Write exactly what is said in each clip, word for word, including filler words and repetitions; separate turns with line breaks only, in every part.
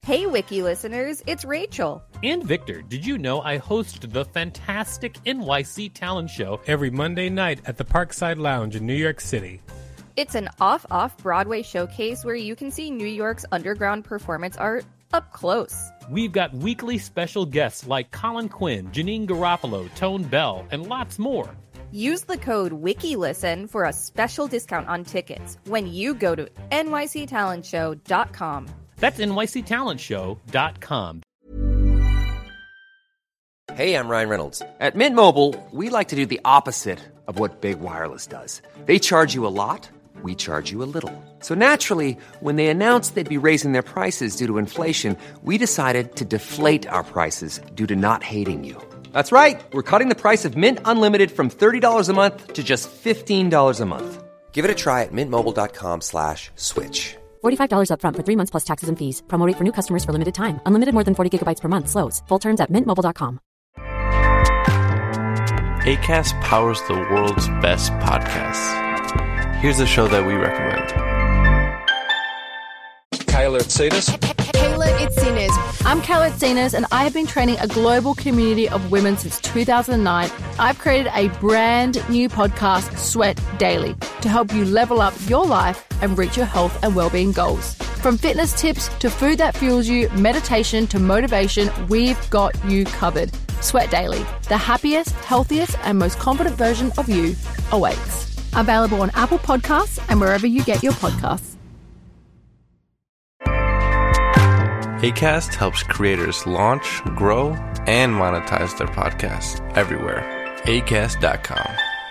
Hey, Wiki listeners, it's Rachel.
And Victor, did you know I host the fantastic N Y C Talent Show
every Monday night at the Parkside Lounge in New York City?
It's an off-off Broadway showcase where you can see New York's underground performance art up close.
We've got weekly special guests like Colin Quinn, Janine Garofalo, Tone Bell, and lots more.
Use the code WikiListen for a special discount on tickets when you go to N Y C talent show dot com.
That's N Y C talent show dot com.
Hey, I'm Ryan Reynolds. At Mint Mobile, we like to do the opposite of what Big Wireless does. They charge you a lot, we charge you a little. So naturally, when they announced they'd be raising their prices due to inflation, we decided to deflate our prices due to not hating you. That's right. We're cutting the price of Mint Unlimited from thirty dollars a month to just fifteen dollars a month. Give it a try at mintmobile.com slash switch.
forty-five dollars up front for three months plus taxes and fees. Promo rate for new customers for limited time. Unlimited more than forty gigabytes per month. Slows full terms at mint mobile dot com.
Acast powers the world's best podcasts. Here's a show that we recommend.
Kayla Itsinas.
Kayla Itsinas. I'm Kayla Itsinas, and I have been training a global community of women since two thousand nine. I've created a brand new podcast, Sweat Daily, to help you level up your life and reach your health and well-being goals. From fitness tips to food that fuels you, meditation to motivation, we've got you covered. Sweat Daily, the happiest, healthiest, and most confident version of you awaits. Available on Apple Podcasts and wherever you get your podcasts.
Acast helps creators launch, grow, and monetize their podcasts everywhere. acast dot com.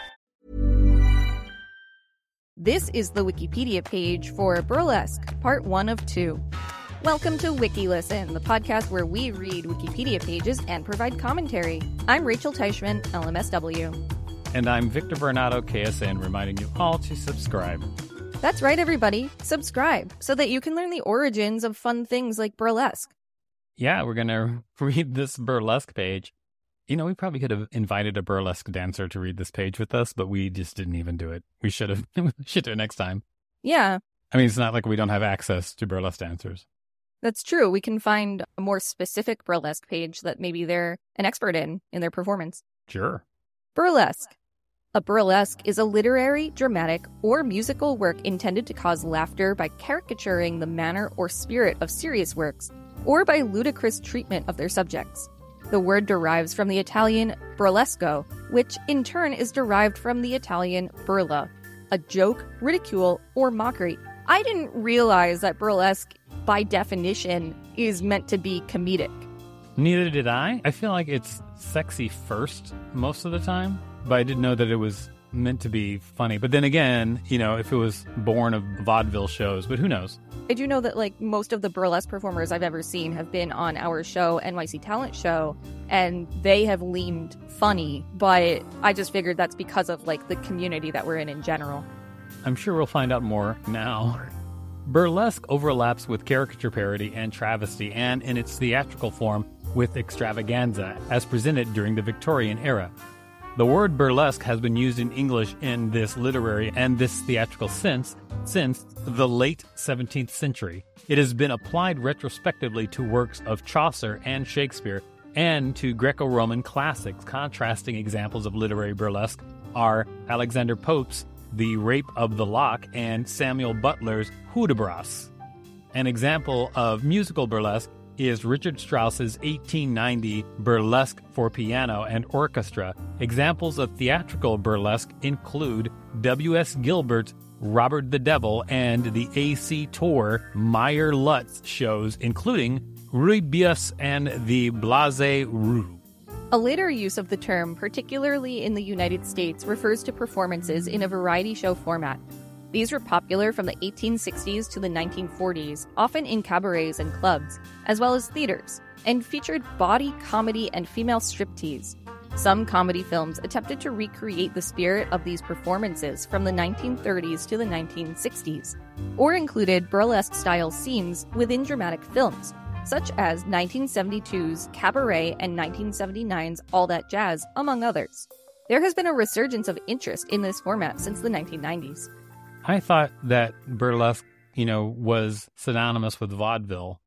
This is the Wikipedia page for Burlesque, part one of two. Welcome to WikiListen, the podcast where we read Wikipedia pages and provide commentary. I'm Rachel Teichman, L M S W.
And I'm Victor Bernardo, K S N, reminding you all to subscribe.
That's right, everybody. Subscribe so that you can learn the origins of fun things like burlesque.
Yeah, we're going to read this burlesque page. You know, we probably could have invited a burlesque dancer to read this page with us, but we just didn't even do it. We should have. We should do it next time.
Yeah.
I mean, it's not like we don't have access to burlesque dancers.
That's true. We can find a more specific burlesque page that maybe they're an expert in, in their performance.
Sure.
Burlesque. A burlesque is a literary, dramatic, or musical work intended to cause laughter by caricaturing the manner or spirit of serious works, or by ludicrous treatment of their subjects. The word derives from the Italian burlesco, which in turn is derived from the Italian burla, a joke, ridicule, or mockery. I didn't realize that burlesque, by definition, is meant to be comedic.
Neither did I. I feel like it's sexy first most of the time. But I didn't know that it was meant to be funny. But then again, you know, if it was born of vaudeville shows, but who knows?
I do know that, like, most of the burlesque performers I've ever seen have been on our show, N Y C Talent Show, and they have leaned funny. But I just figured that's because of, like, the community that we're in in general.
I'm sure we'll find out more now. Burlesque overlaps with caricature parody and travesty, and in its theatrical form with extravaganza, as presented during the Victorian era. The word burlesque has been used in English in this literary and this theatrical sense since the late seventeenth century. It has been applied retrospectively to works of Chaucer and Shakespeare and to Greco-Roman classics. Contrasting examples of literary burlesque are Alexander Pope's The Rape of the Lock and Samuel Butler's Hudibras. An example of musical burlesque is Richard Strauss's eighteen ninety Burlesque for Piano and Orchestra. Examples of theatrical burlesque include W S Gilbert's Robert the Devil and the A C Tour Meyer Lutz shows, including Rubius and the Blase Roux.
A later use of the term, particularly in the United States, refers to performances in a variety show format. These were popular from the eighteen sixties to the nineteen forties, often in cabarets and clubs, as well as theaters, and featured body comedy and female striptease. Some comedy films attempted to recreate the spirit of these performances from the nineteen thirties to the nineteen sixties, or included burlesque-style scenes within dramatic films, such as nineteen seventy-two's Cabaret and nineteen seventy-nine's All That Jazz, among others. There has been a resurgence of interest in this format since the nineteen nineties.
I thought that burlesque, you know, was synonymous with vaudeville.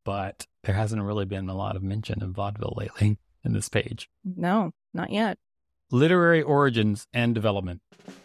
but there hasn't really been a lot of mention of vaudeville lately in this page.
No, not yet.
Literary origins and development.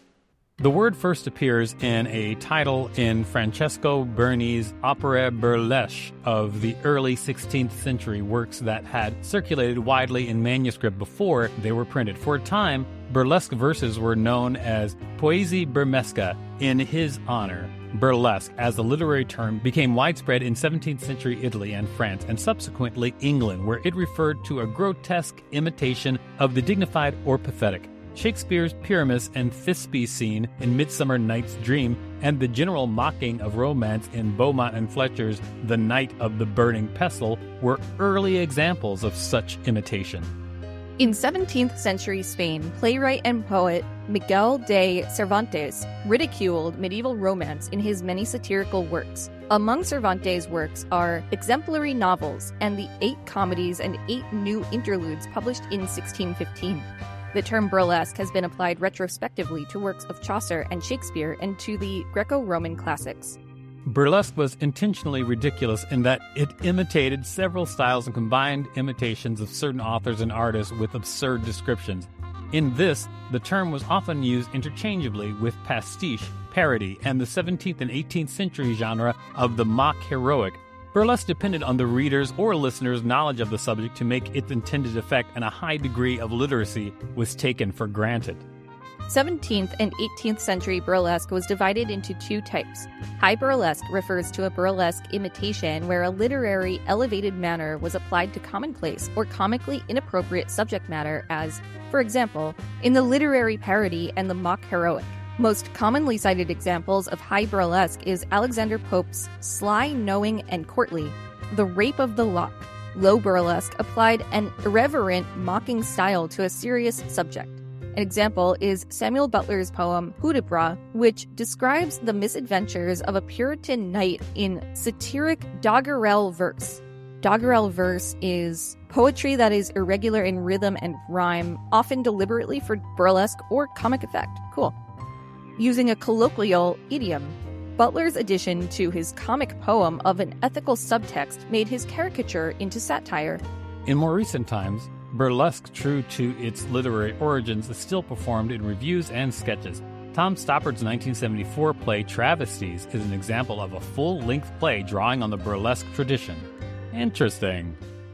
The word first appears in a title in Francesco Berni's Opere Burlesque of the early sixteenth century, works that had circulated widely in manuscript before they were printed. For a time, burlesque verses were known as poesie burmesca in his honor. Burlesque, as a literary term, became widespread in seventeenth century Italy and France, and subsequently England, where it referred to a grotesque imitation of the dignified or pathetic. Shakespeare's Pyramus and Thisbe scene in Midsummer Night's Dream, and the general mocking of romance in Beaumont and Fletcher's The Knight of the Burning Pestle were early examples of such imitation.
In seventeenth century Spain, playwright and poet Miguel de Cervantes ridiculed medieval romance in his many satirical works. Among Cervantes' works are exemplary novels and the eight comedies and eight new interludes published in sixteen fifteen. The term burlesque has been applied retrospectively to works of Chaucer and Shakespeare and to the Greco-Roman classics.
Burlesque was intentionally ridiculous in that it imitated several styles and combined imitations of certain authors and artists with absurd descriptions. In this, the term was often used interchangeably with pastiche, parody, and the seventeenth and eighteenth century genre of the mock heroic. Burlesque depended on the reader's or listener's knowledge of the subject to make its intended effect, and a high degree of literacy was taken for granted.
seventeenth and eighteenth century burlesque was divided into two types. High burlesque refers to a burlesque imitation where a literary, elevated manner was applied to commonplace or comically inappropriate subject matter, as, for example, in the literary parody and the mock heroic. Most commonly cited examples of high burlesque is Alexander Pope's Sly, Knowing, and Courtly, The Rape of the Lock. Low burlesque applied an irreverent, mocking style to a serious subject. An example is Samuel Butler's poem Hudibras, which describes the misadventures of a Puritan knight in satiric doggerel verse. Doggerel verse is poetry that is irregular in rhythm and rhyme, often deliberately for burlesque or comic effect. Cool. Using a colloquial idiom, Butler's addition to his comic poem of an ethical subtext made his caricature into satire.
In more recent times, burlesque, true to its literary origins, is still performed in reviews and sketches. Tom Stoppard's nineteen seventy-four play Travesties is an example of a full-length play drawing on the burlesque tradition. Interesting.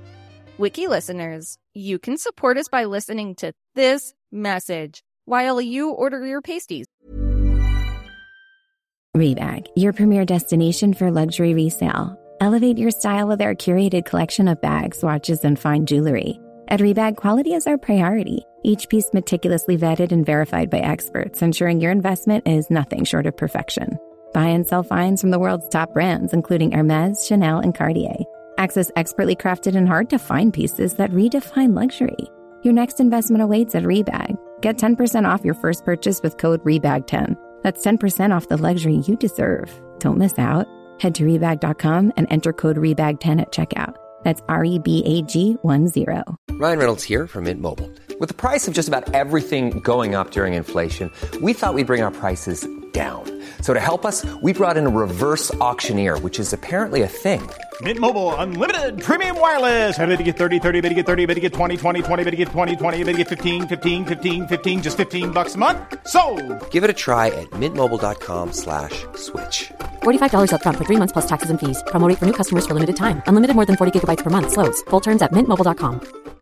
Wiki listeners, you can support us by listening to this message while you order your pasties.
Rebag, your premier destination for luxury resale. Elevate your style with our curated collection of bags, watches, and fine jewelry. At Rebag, quality is our priority. Each piece meticulously vetted and verified by experts, ensuring your investment is nothing short of perfection. Buy and sell finds from the world's top brands, including Hermes, Chanel, and Cartier. Access expertly crafted and hard-to-find pieces that redefine luxury. Your next investment awaits at Rebag. Get ten percent off your first purchase with code Rebag ten. That's ten percent off the luxury you deserve. Don't miss out. Head to Rebag dot com and enter code Rebag ten at checkout. That's R E B A G one zero.
Ryan Reynolds here from Mint Mobile. With the price of just about everything going up during inflation, we thought we'd bring our prices down. So to help us, we brought in a reverse auctioneer, which is apparently a thing.
Mint Mobile Unlimited Premium Wireless. How to get thirty, thirty, how to get thirty, how to get twenty, twenty, twenty, how to get twenty, twenty, how to get fifteen, fifteen, fifteen, fifteen, just fifteen bucks a month? Sold!
Give it a try at mintmobile.com slash switch.
forty-five dollars up front for three months plus taxes and fees. Promo rate for new customers for limited time. Unlimited more than forty gigabytes per month. Slows full terms at mint mobile dot com.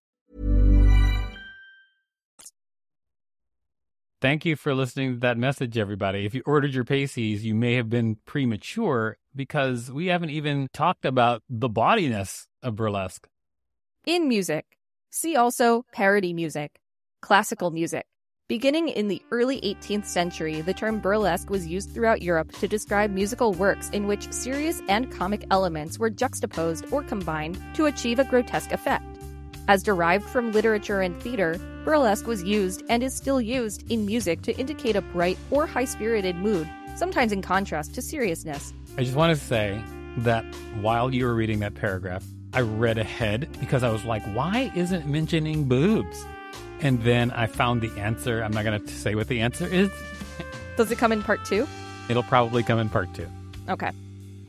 Thank you for listening to that message, everybody. If you ordered your pasties, you may have been premature because we haven't even talked about the bodiness of burlesque.
In music, see also parody music, classical music. Beginning in the early eighteenth century, the term burlesque was used throughout Europe to describe musical works in which serious and comic elements were juxtaposed or combined to achieve a grotesque effect. As derived from literature and theater, burlesque was used and is still used in music to indicate a bright or high-spirited mood, sometimes in contrast to seriousness.
I just want to say that while you were reading that paragraph, I read ahead because I was like, why isn't it mentioning boobs? And then I found the answer. I'm not going to say what the answer is.
Does it come in part two?
It'll probably come in part two.
Okay.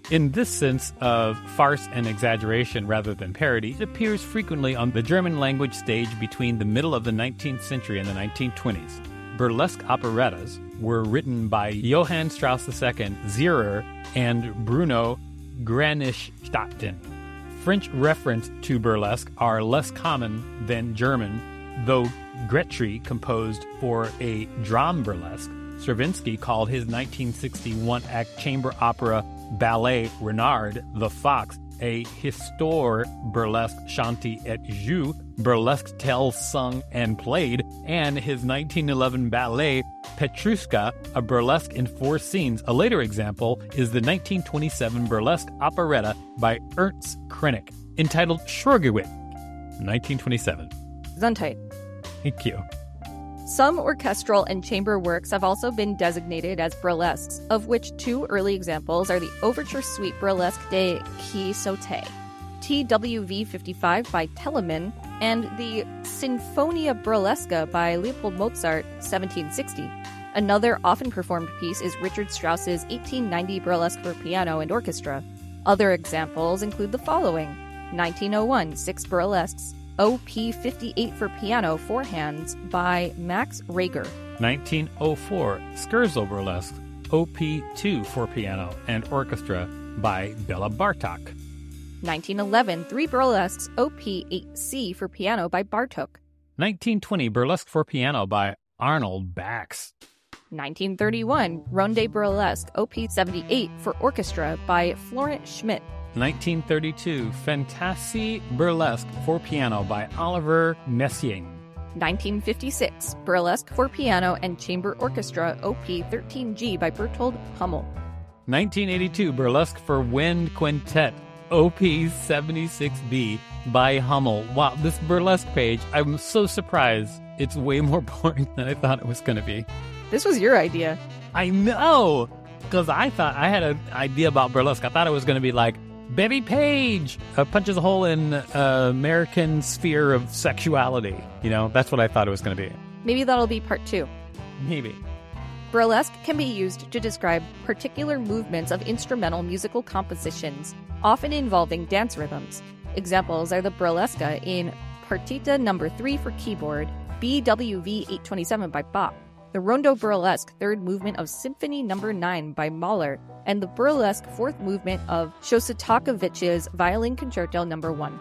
In this sense of farce and exaggeration rather than parody, it appears frequently on the German language stage between the middle of the nineteenth century and the nineteen twenties. Burlesque operettas were written by Johann Strauss the Second, Zierer, and Bruno Granichstatten. French references to burlesque are less common than German, though Gretry composed for a dram burlesque. Stravinsky called his nineteen sixty-one act chamber opera ballet Renard the Fox a histoire burlesque chanté et joué, burlesque tales sung and played, and his nineteen eleven ballet Petrushka, a burlesque in four scenes. A later example is the nineteen twenty-seven burlesque operetta by Ernst Krenek, entitled Schwörgewit, nineteen twenty-seven.
Gesundheit.
Thank you.
Some orchestral and chamber works have also been designated as burlesques, of which two early examples are the Overture Suite Burlesque de Qui Saute, T W V fifty-five by Telemann, and the Sinfonia Burlesca by Leopold Mozart, seventeen sixty. Another often performed piece is Richard Strauss's eighteen ninety Burlesque for piano and orchestra. Other examples include the following: nineteen oh one, Six Burlesques, O P fifty-eight for piano, four hands, by Max Reger.
nineteen oh four, Scherzo Burlesque, O P two for piano and orchestra, by Bela Bartok.
nineteen eleven, Three Burlesques, O P eight C for piano, by Bartók.
nineteen twenty, Burlesque for piano, by Arnold Bax.
nineteen thirty-one, Ronde Burlesque, O P seventy-eight for orchestra, by Florent Schmidt.
nineteen thirty-two, Fantasie Burlesque for piano, by Oliver Messiaen.
nineteen fifty-six, Burlesque for piano and chamber orchestra, O P thirteen G, by Bertold Hummel.
nineteen eighty-two, Burlesque for wind quintet, O P seventy-six B, by Hummel. Wow, this burlesque page, I'm so surprised. It's way more boring than I thought it was going to be.
This was your idea.
I know, because I thought I had an idea about burlesque. I thought it was going to be like Bevy Page uh, punches a hole in uh, American sphere of sexuality. You know, that's what I thought it was going to be.
Maybe that'll be part two.
Maybe.
Burlesque can be used to describe particular movements of instrumental musical compositions, often involving dance rhythms. Examples are the burlesca in Partita number three for keyboard, B W V eight twenty-seven by Bach, the Rondo Burlesque third movement of Symphony number nine by Mahler, and the burlesque fourth movement of Shostakovich's Violin Concerto number one.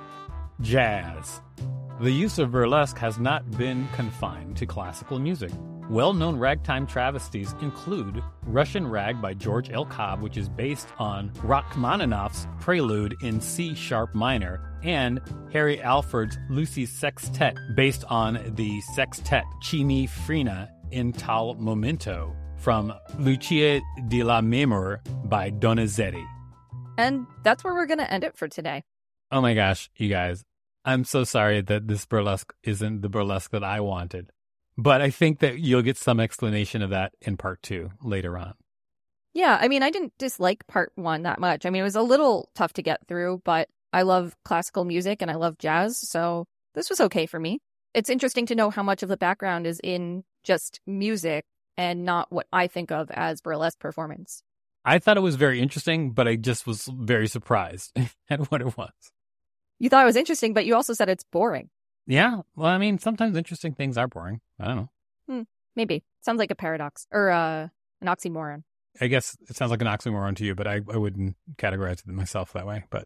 Jazz. The use of burlesque has not been confined to classical music. Well-known ragtime travesties include Russian Rag by George L. Cobb, which is based on Rachmaninoff's Prelude in C-sharp minor, and Harry Alford's Lucy's Sextet, based on the Sextet Cimifrina in Tal Momento from Lucia di la Memor by Donizetti.
And that's where we're going to end it for today.
Oh my gosh, you guys. I'm so sorry that this burlesque isn't the burlesque that I wanted. But I think that you'll get some explanation of that in part two later on.
Yeah, I mean, I didn't dislike part one that much. I mean, it was a little tough to get through, but I love classical music and I love jazz, so this was okay for me. It's interesting to know how much of the background is in just music and not what I think of as burlesque performance.
I thought it was very interesting, but I just was very surprised at what it was.
You thought it was interesting, but you also said it's boring.
Yeah, well, I mean, sometimes interesting things are boring. I don't know.
Hmm, maybe. Sounds like a paradox, or uh, an oxymoron.
I guess it sounds like an oxymoron to you, but I, I wouldn't categorize it myself that way. But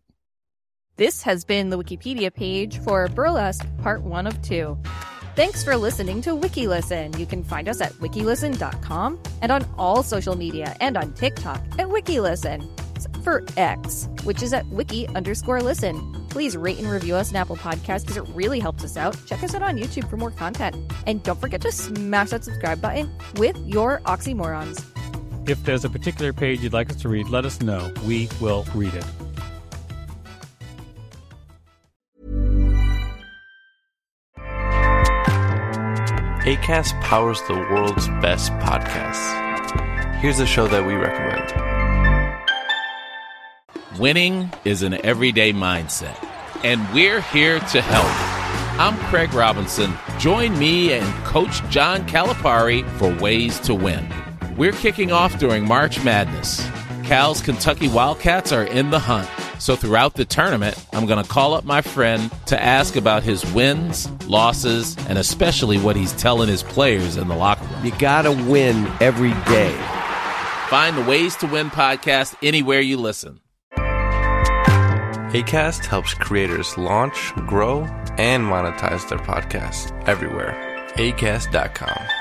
this has been the Wikipedia page for Burlesque Part one of two. Thanks for listening to WikiListen. You can find us at wikilisten dot com and on all social media and on TikTok at WikiListen. Except for X, which is at wiki underscore listen. Please rate and review us on Apple Podcasts because it really helps us out. Check us out on YouTube for more content. And don't forget to smash that subscribe button with your oxymorons.
If there's a particular page you'd like us to read, let us know. We will read it.
Acast powers the world's best podcasts. Here's a show that we recommend.
Winning is an everyday mindset, and we're here to help. I'm Craig Robinson. Join me and Coach John Calipari for Ways to Win. We're kicking off during March Madness. Cal's Kentucky Wildcats are in the hunt. So throughout the tournament, I'm going to call up my friend to ask about his wins, losses, and especially what he's telling his players in the locker room.
You got to win every day.
Find the Ways to Win podcast anywhere you listen.
Acast helps creators launch, grow, and monetize their podcasts everywhere. acast dot com.